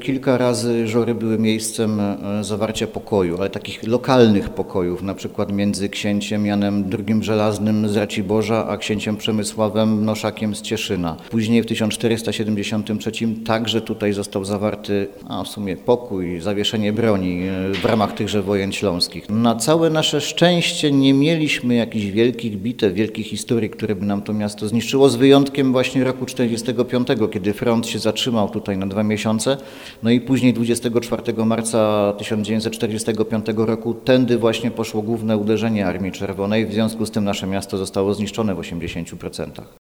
kilka razy Żory były miejscem zawarcia pokoju, ale takich lokalnych pokojów, na przykład między księciem Janem II Żelaznym z Raciborza, a księciem Przemysławem Noszakiem z Cieszyna. Później w 1473 także tutaj został zawarty, w sumie pokój, zawieszenie broni w ramach tychże wojen śląskich. Na całe nasze szczęście nie mieliśmy jakichś wielkich bitew, wielkich historii, które by nam to miasto zniszczyło, z wyjątkiem właśnie roku 45, kiedy front się zatrzymał tutaj na 2 miesiące. No i później 24 marca 1945 roku tędy właśnie poszło główne uderzenie Armii Czerwonej. W związku z tym nasze miasto zostało zniszczone w 80%.